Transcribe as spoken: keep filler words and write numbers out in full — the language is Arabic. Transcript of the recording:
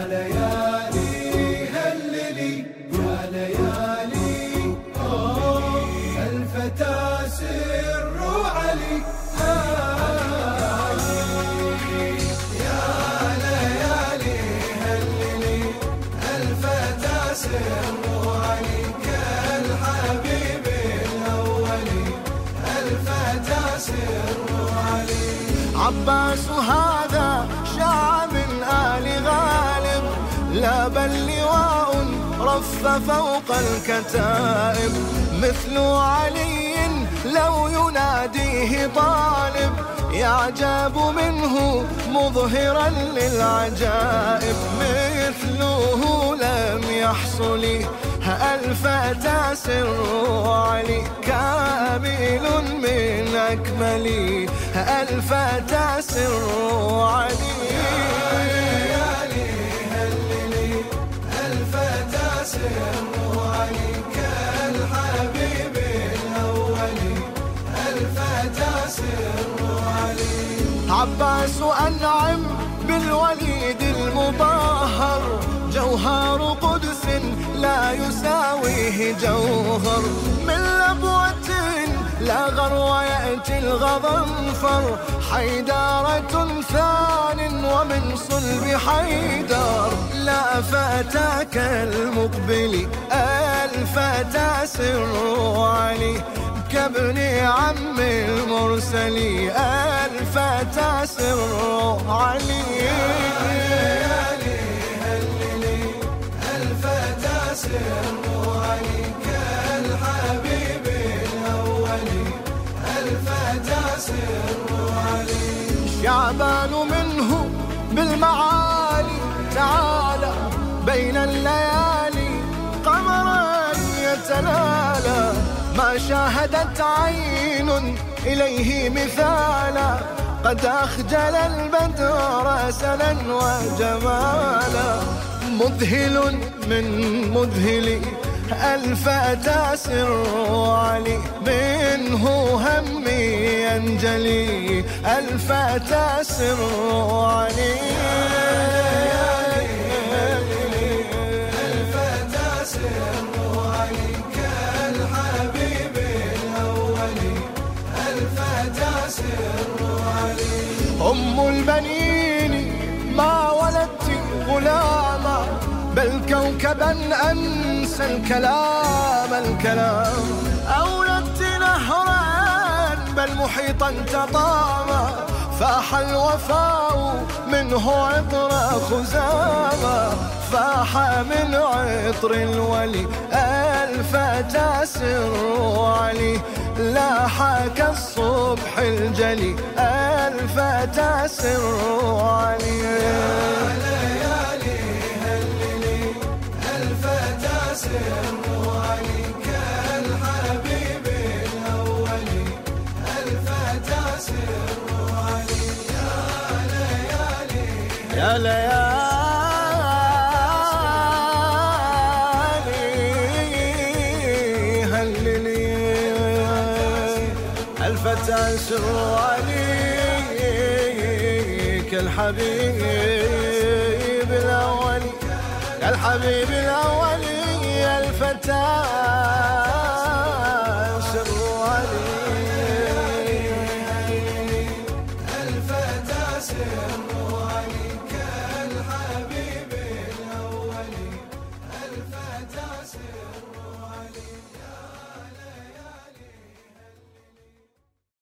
ليالي هللي يا ليالي الفتى سر علي يا ليالي هللي الفتى سر علي كالحبيب الأولي الفتى سر علي. عباس هذا شاع من آل غالب، لا بل لواء رف فوق الكتائب، مثل علي لو يناديه طالب، يعجب منه مظهرا للعجائب، مثله لم يحصل الفتى سر علي، كامل من أكمل الفتى سر علي. الفتى سر علي كالحبيب الأولي الفتى سر علي. عباس أنعم بالوليد المطهر، جوهر قدس لا يساويه جوهر، من لبوة لا غرو يأتي الغضنفر، حيدارة ثان ومن صلب حيدار، لا فتاك المقبل الفتى سر علي، كابن عم المرسل الفتى سر علي. الفتى سر علي كالحبيب الأولي الفتى سر علي. شعبان منه بالمعالي تعالى، بين الليالي قمرا يتلالى، ما شاهدت عين إليه مثالا، قد أخجل البدر سنا وجمالا، مذهل من مذهل الفتى سر علي، منه همي ينجلي الفتى سر علي. الفتى سر علي كالحبيب الأولي الفتى سر علي. أم البنين ما ولدت غلاما، بل كوكبا أنسى الكلام الكلام، أولدت نهرا بل محيطا تطاما، فاح الوفاء منه عطر خزاما، فاح من عطر الولي الفتى سر علي، لاح كالصبح الجلي الفتى سر علي. سر علي كالحبيب الأولي الفتى سر علي. يا ليالي يا ليالي هللي الفتى سر علي كالحبيب الأولي، الحبيب الأولي الفتى